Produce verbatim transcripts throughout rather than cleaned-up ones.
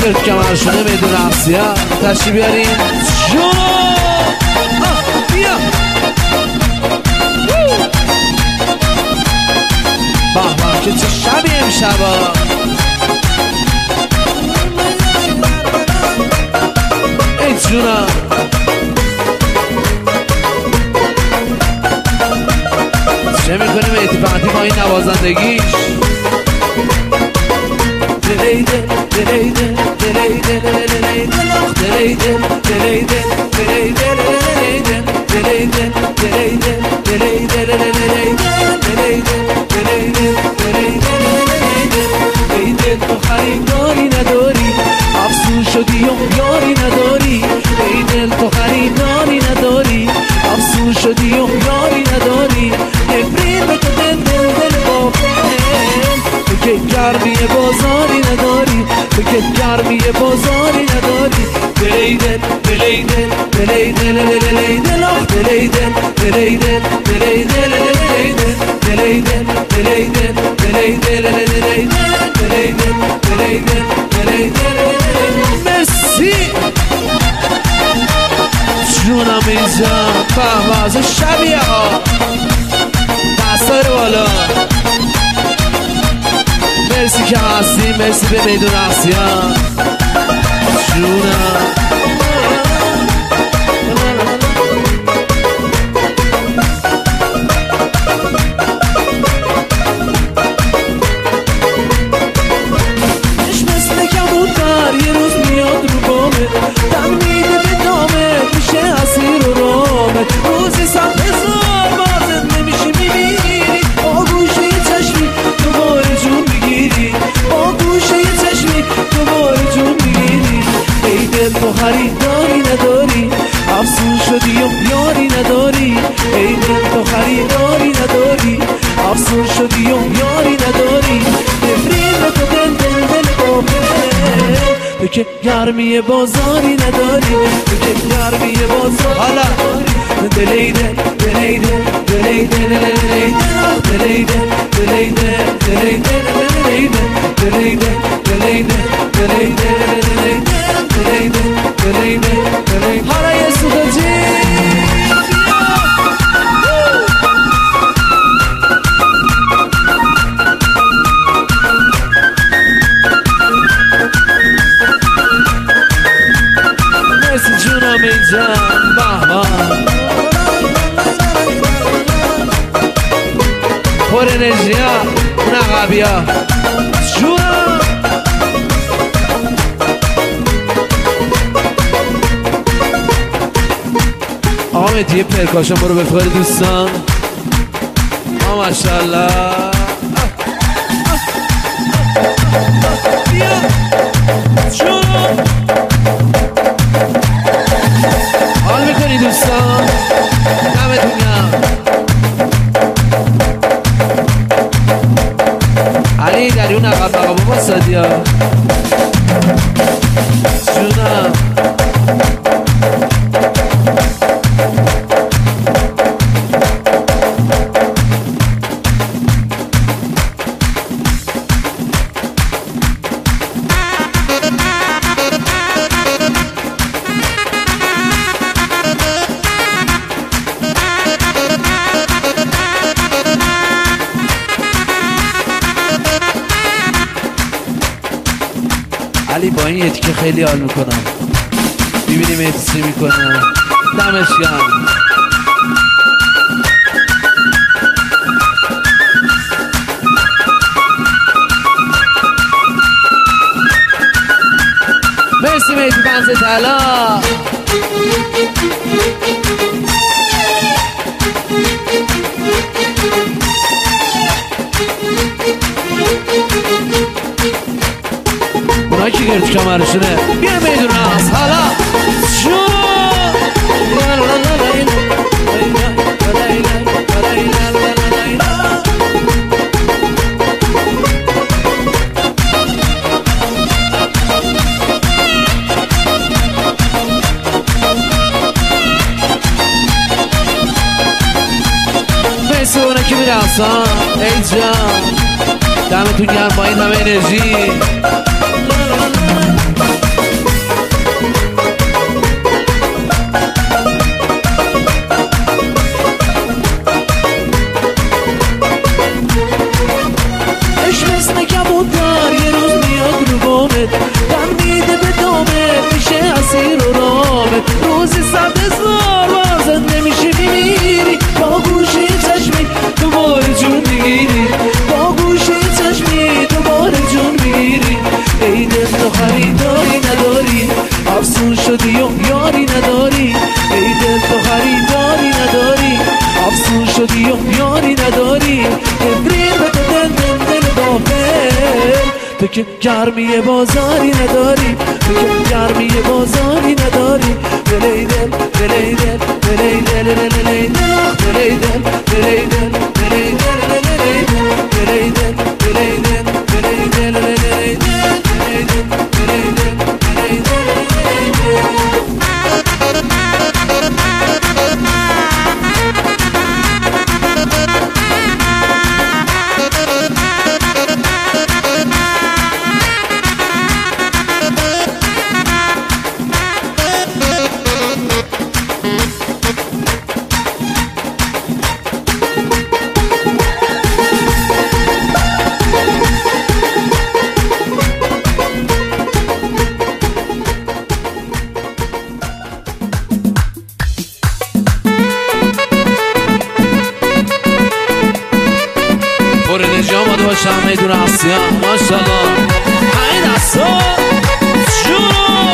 گرد کمرشونه میدون رقصی ها تشریف بیارین جونو بیا بابا که چه شبی امشبا ای جونم چه میکنیم اتفاقی با این نوازندگیش دلیده دلیده دلیده دلیده لخ دلیده دلیده دلیده دلیده دلیده دلیده دلیده دلیده دلیده تو خریداری نداری افسون شدی و یاری نداری ای دل تو خریداری نداری افسون شدی و یاری نداری نفرین به تو دل دل دل بافن تو که گرمی بازاری نداری تو که گرمی بازاری نداری دلی دل دلی دل دلی دل دلی دل آخ دلی دل دلی دل دلی دل دلی دل دلی دل دلی دل دلی دل دلی دل دلی دل دلی دل دلی دل مرسی جونم اینجا به واسه شبیه ها دستا رو بالا مرسی که هستی مرسی به میدون هستی ها جونم اش مثل کبوتر یه روز میاد رو بامه دم میده به دامت میشه اسیر و رامت روزی صد هزار بازت نمیشه میبینی با گوشه چشمی دوباره جون میگیری با گوشه چشمی دوباره جون میگیری ای دل تو خریداری نداری افسون شدی و یاری نداری ای دل تو خریداری نداری افسون شدی و یاری نداری نفرین تو دل دل دل بافن تو که گرمی بازاری نداری تو که گرمی بازاری حالا دلی دل دلی دل دلی دل دلی دل دلی دل دلی دل دلی دل دلی دل دلی دل دلی دل دلی دل دلی دل حالا یه سوخجی مرسی جونم اینجا بهمان پر انرژی ها اون عقبی ها جونم آقا مهدی پرکاشن برو بفقر دوستان آقا ماشاءالله بیا جونم حال میکنی دوستان دمتون گرم علی در اون عقب عقب با سادیا جونم علی با این یتی که خیلی حال میکنم ببینیم یتی چی میکنه دمش گرم مرسی میتی بنز طلا اونایی که گرد کمرشونه بیا میدون هست حالا شو مرسی اونه که میرسان ای جان دمتون گرم با این همه انرژی شدی و یاری نداری، ای دل تو خریداری نداری، افسون شدی و یاری نداری، ابریر به تو دل دل دل دافل، تو که گرمی بازاری نداری، تو که گرمی بازاری نداری، دلی دل دلی دل دلی دل دلی دل دلی دل دلی دل دلی دل دلی دل دلی دل دلی دل دلی دل دلی دل آماده باشم میدون آسیا ماشاءالله این دستا جونو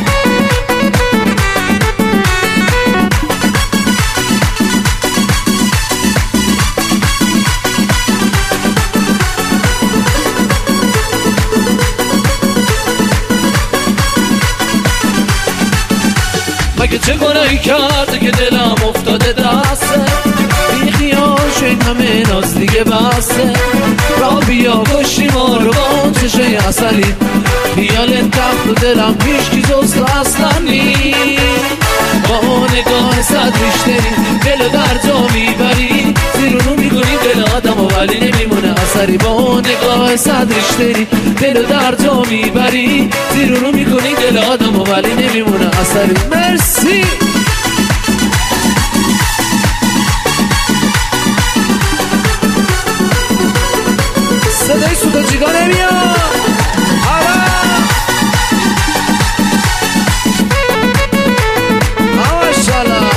مگه چه گناهی کرده که دلم افتاده دسته، بی خیال شد همه ناز دیگه بسته، را بیا کشی ما رو با چشه اصلی، خیال تخت و دلم پیش کی جز تو اصلا نیست، با نگاه صد ریشتری دل و در جا میبری، زیرونو میکنی دل آدم و ولی نمیمونه اثری، با نگاه صد ریشتری دل و در جا میبری، زیرونو میکنی دل آدم و ولی نمیمونه اثری. مرسی صدای سودا جیگا نمیاد ماشاءالله.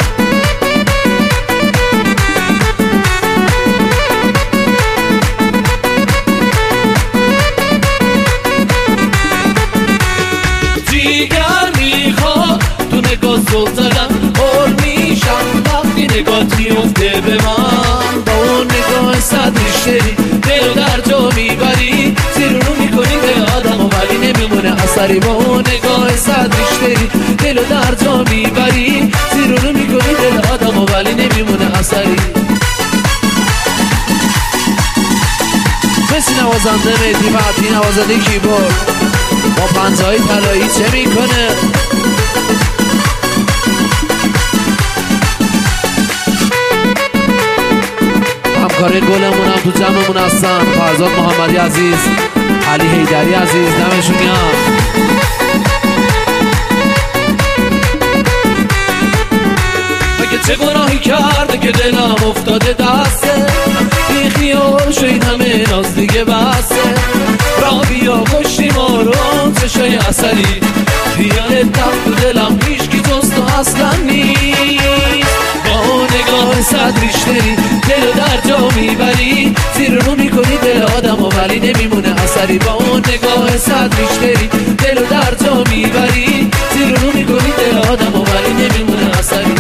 جیگر میخواد تو نگاه زل زدن پر میشم وقتی نگاه میفته به من، با اون نگاه صد ریشتری دل در جا میبری، زیرونو میکنی دل آدم و ولی نمیمونه اثری، با اون نگاه صد ریشتری دل در جا میبری، زیرونو میکنی دل آدم و ولی نمیمونه اثری. مثل نوازنده مهدی فتحی نوازنده کیبورد با پنجه‌های طلایی چه میکنه؟ همکار گلمون هم تو جمعمون هستن، فرزاد محمدی عزیز، علی حیدری عزیز، دمشون گرم. مگه چه گناهی کرده که دلم افتاده دسته، بی خیال شد همه ناز دیگه بسته، را بیا کشتی ما رو چشای اصلی، خیال تخت و دلم پیش کی جز تو اصلا نیست، با نگاه صد ریشتری دل در جا میبری، زیرونو میکنی دل آدم و ولی نمیمونه اثری، با اون نگاه صد ریشتری دل در جا میبری، زیرونو میکنی دل آدم و ولی نمیمونه اثری.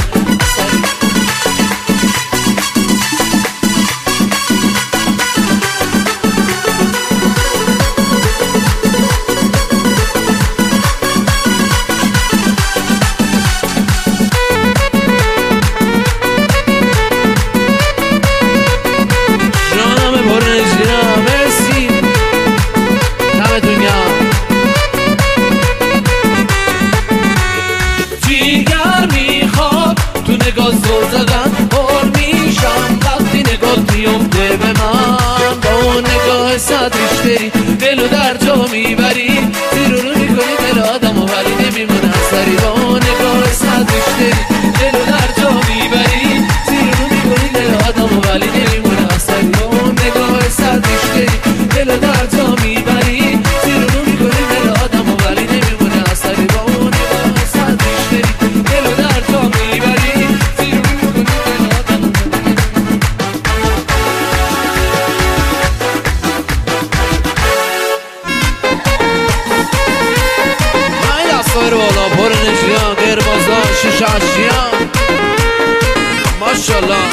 نگاه زل زدن پر میشم وقتی نگاه میفته به من، با اون نگاه صد ریشتری دلو در جا میبری، زیرونو میکنی دل آدم و ولی نمیمونه اثری، با اون نگاه صد ریشتری دلو در جا میبری، زیرونو میکنی دل آدم و ولی نمیمونه اثری، با اون نگاه صد ریشتری دلو در جا میبری، زیرونو میکنی دل آدم و ولی نمیمونه اثری، با اون نگاه صد ریشتری دلو در جا میبری، زیرونو میکنی چاشیام ماشالله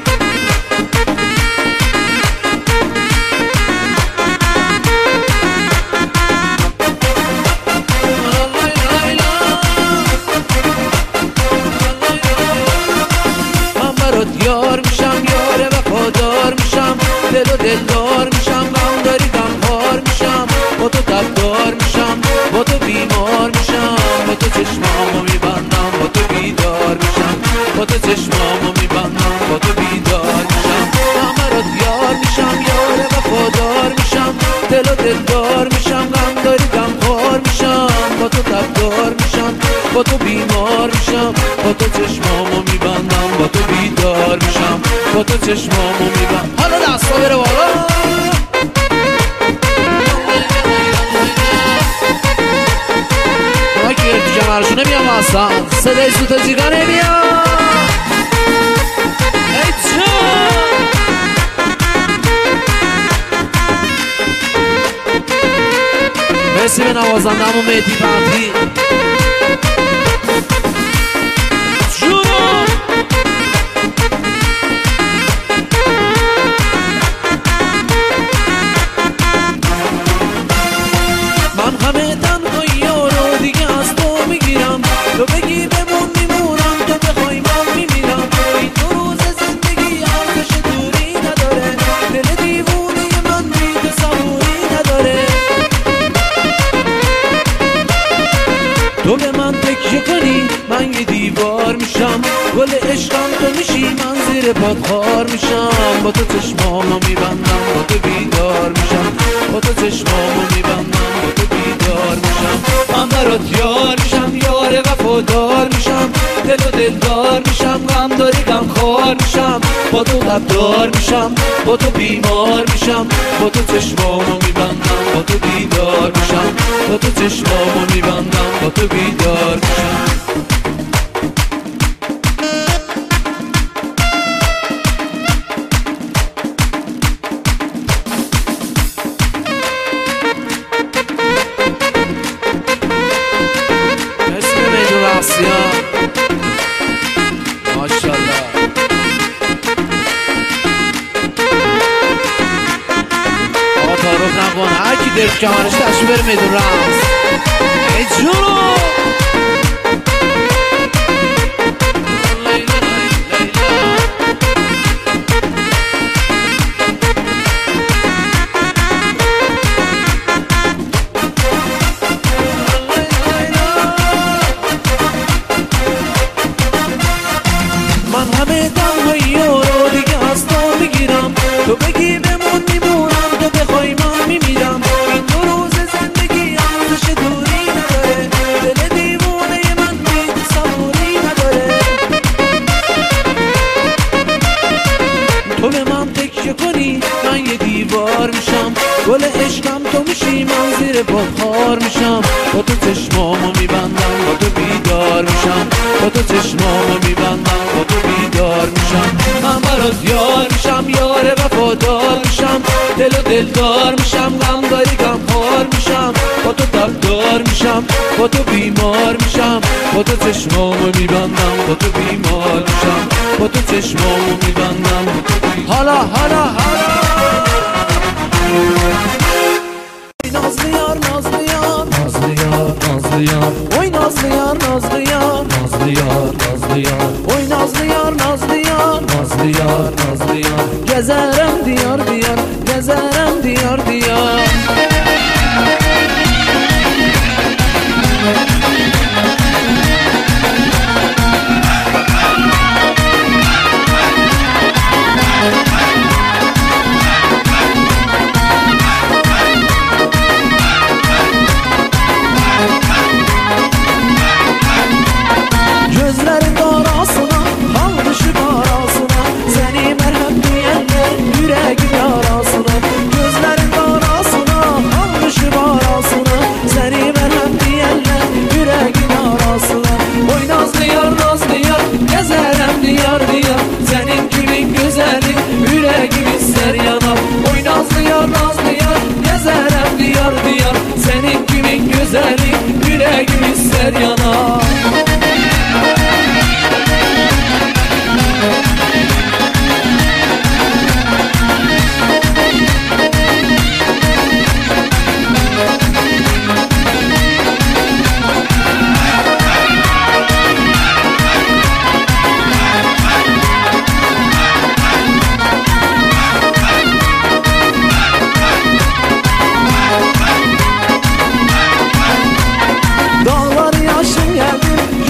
من برات یار میشم یار وفادار میشم دل و دلدار میشم غم داری غمخوار میشم با تو تبدار میشم با تو بیمار میشم با تو چشمامو میبندم با تو بیدار میشم با تو چشمامو میبندم با تو بیدار میشم من برات یار میشم یار وفادار میشم دل و دلدار میشم غم داری غمخوار میشم با تو تبدار میشم با تو بیمار میشم با تو چشمامو میبندم با تو بیدار میشم با تو چشمامو میبندم حالا دستا بره بالا ما که دیگه مرشونه بیام اصلا صدای سوت جیگانه بیام ای جان مرسی به نوازنده همون مهدی فتحی جونم من همه تنهایی رو دیگه از تو میگیرم تو بگی بمون میمونم تو بخوای من میمیرم این دو روز زندگی ارزش دوری نداره دل دیوونه من بی تو صبوری نداره تو به من تکیه کنی من یه دیوار میشم گل عشقم تو میشی من زیر پات خار میشم با تو چشمامو میبندم با تو بیدار میشم با تو چشمامو میبندم با تو بیدار میشم من برات یار میشم یار وفادار میشم دل و دلدار میشم غم داری غمخوار میشم با تو غمدار میشم با تو بیمار میشم با تو چشمامو میبندم با تو بیدار میشم با تو چشمامو میبندم با تو بیدار میشم ماشالله آقا تعارف نکن هر کی درک کمرش تشو بره میدون رقص ای جونو من همه تنهایی رو دیگه از تو میگیرم تو بگی بمون میمونم تو بخوای من میمیرم این دو روز زندگی ارزش دوری نداره دل دیوونه من بی تو صبوری نداره تو به من تکیه کنی من یه دیوار میشم گل عشقم تو میشی من زیر پات خار میشم با تو چشمامو میبندم با تو بیدار میشم با تو چشمامو میبندم با تو بیدار میشم من برات یار میشم یار وفادار میشم دل و دلدار میشم غم داری غمخوار میشم با تو تبدار میشم با تو بیمار میشم با تو چشمامو میبندم با تو بیمار میشم با تو چشمامو میبندم حالا حالا حالا نازlı yar nazlı yar nazlı yar nazlı yar oy nazlı yar nazlı yar nazlı yar nazlı yar oy nazlı yar nazlı yar nazlı yar nazlı yar gezerem diyar diyar gezerem diyar diyar Gözlerin arasına, kalmışım arasına Seni merhem diyenler yüreğim yarasına Gözlerin arasına, kalmışım arasına Seni merhem diyenler yüreğim yarasına Oy nazlı yar nazlı yar, gezerem diyar diyar Senin gülün güzelin, yüreğim ister yanar Oy nazlı yar nazlı yar, gezerem diyar diyar Senin gülün güzelin, yüreğim ister yanar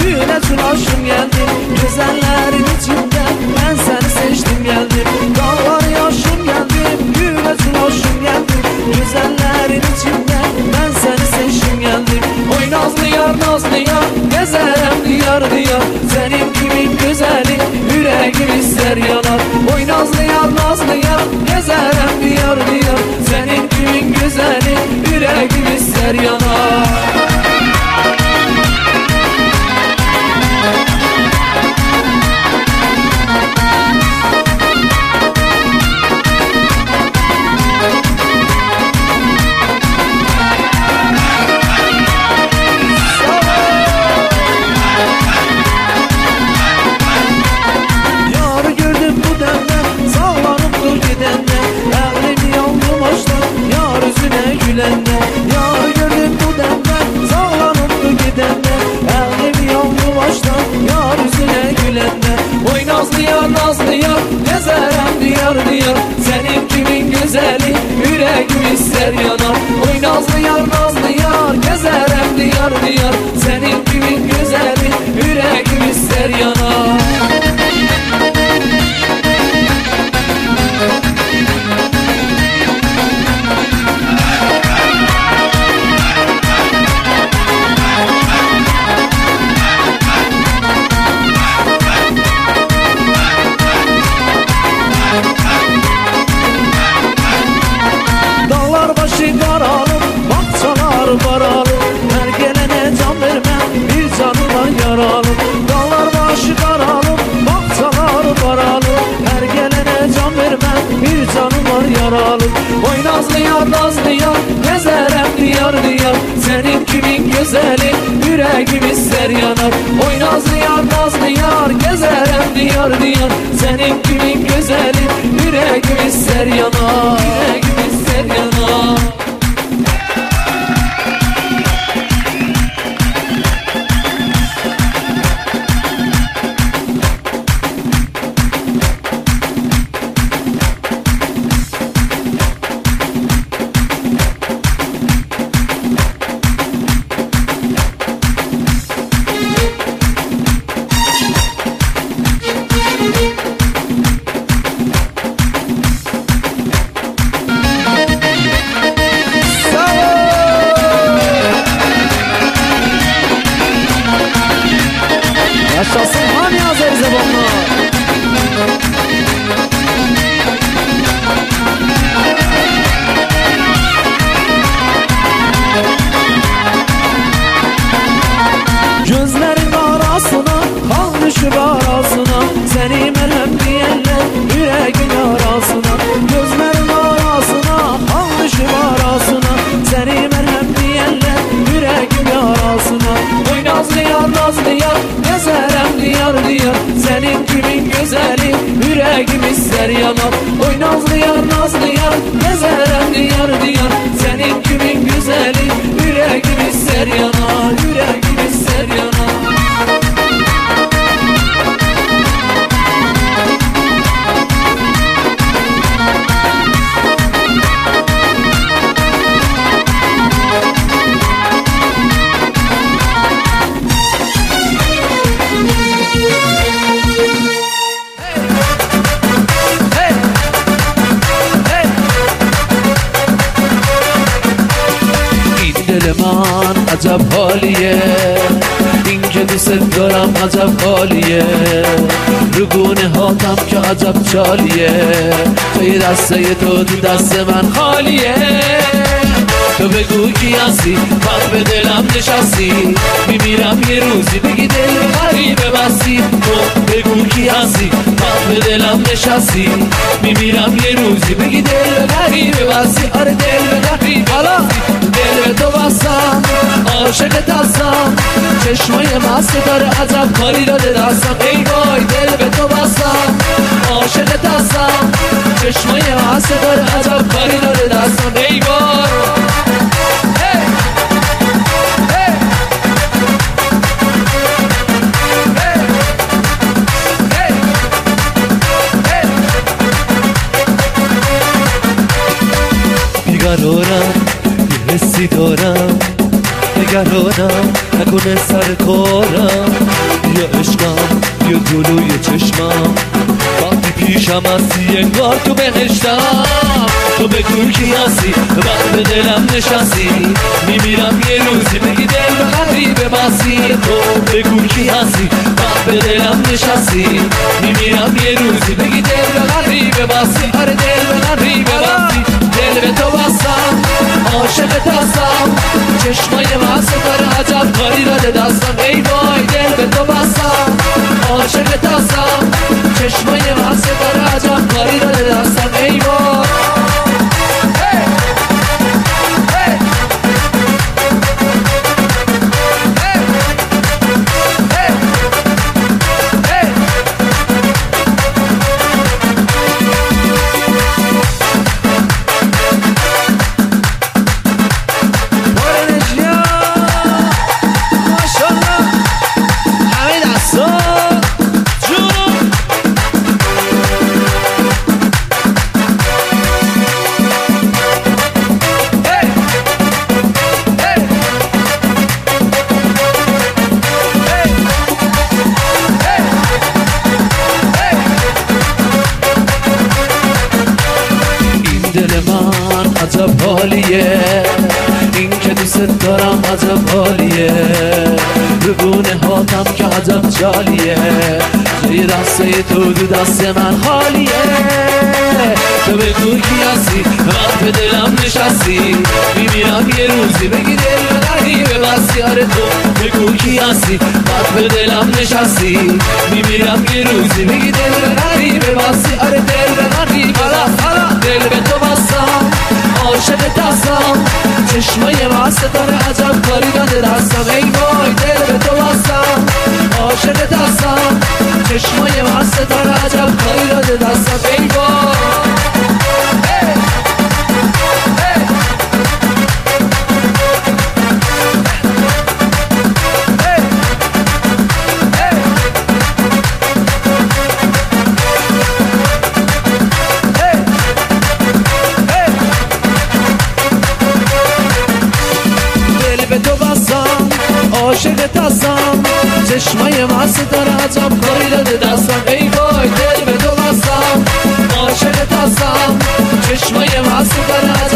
Güneşin aşkım geldim, güzellerin içinden ben seni seçtim geldim. Dağlar yaşım geldim, güneşin aşkım geldim, güzellerin içinden ben seni seçtim geldim. Oy nazlı yar nazlı yar, gezerem diyar diyar, senin gibi güzeli yüreğim ister yanar. Oy nazlı yar nazlı yar, gezerem diyar diyar, senin gibi güzeli yüreğim ister yanar. Yar gördüm bu demden, sağlanıp gidende, elim yandı baştan, yar yüzüne gülende. Oy nazlı yar nazlı yar, gezerem diyar diyar, senin kimin güzeli yüreğim ister yanar. Oy nazlı yar nazlı yar, gezerem diyar diyar, senin kimin güzeli yüreğim ister yanar. Baralı, her gelene can vermem, bir canı var yaralı. Dağlar başı karalı, bakçalar baralı, her gelene can vermem, bir canı var yaralı. Oy nazlı yar nazlı yar, gezerem diyar diyar, senin kimin güzeli yüreğim ister yanar. Oy nazlı yar nazlı yar, gezerem diyar diyar, senin kimin güzeli yüreğim ister yanar. Yüreğim ister yanar. Yaşasın hani Azeri zamanlar. Gözlerin arasına, kan düşüp arasına, seni merhem diyenler yüreğin arasına. Gözlerin arasına, kan düşüp arasına, seni merhem diyenler yüreğin arasına. Oy nazlı yar nazlı yar, gezerem diyar diyar, senin kimin güzeli yüreğim ister yanar. Oy nazlı yar nazlı yar, gezerem diyar diyar, senin kimin güzeli yüreğim ister yanar. Yüreğim ister yanar. دل من عجب حالیه، این که دوست دارم عجب حالیه، رو گونه هاتم که عجب چالیه، توی دسته تو تو دست من خالیه. تو بگو کی هستی، من به دلم نشستی، میمیرم یه روزی بگی دل غریبه بستی. تو بگو کی هستی، من به دلم نشستی، میمیرم یه روزی بگی دل غریبه بستی. آره دل به غریبه بستی، دل به تو بستم، عاشقت هستم، چشمای مست داره عجب کاری داده دستم. ای وای دل به تو بستم، عاشقت هستم، چشمای مست داره عجب کاری داده دستم. ای وای بیقرارم، یه حسی دارم، نگرانم نکنه سر کارم، توی عشقم بیا جلوی چشمم وقتی پیشم هستی انگار تو بهشتم تو بگو کی هستی وقت به دلم نشستی میمیرم یه روزی بگی دل به قدری ببستی تو بگو کی هستی وقت به دلم نشستی میمیرم یه روزی بگی دل به قدری ببستی آره دل به قدری ببستی دل به تو بستم عاشقت هستم چشمای واسه داره عجب کاری داده دستم ای وای دل به تو بستم عاشقت هستم چشمای واسه داره عجب کاری داده دستم ای وای دل من عجب حالیه این که دوست دارم عجب حالیه بگونه هاتم که عجب جالیه توی دسته تو دو دست من خالیه تو بگو کی هستی وقت به دلم نشستی میمیرم یه روزی بگی دل به قدری ببستی آره تو بگو کی هستی وقت به دلم نشستی میمیرم یه روزی بگی دل به قدری ببستی آره دل به قدری ببستی دل به تو بستم عاشقت هستم چشمای واسه داره عجب کاری داده دستم ای وای دل به تو بستم عاشقت هستم چشمای واسه داره عجب کاری داده دستم ای وای عاشقت هستم چشمای واسه داره عجب کاری داده دستم ای وای دل به تو بستم عاشقت هستم چشمای واسه داره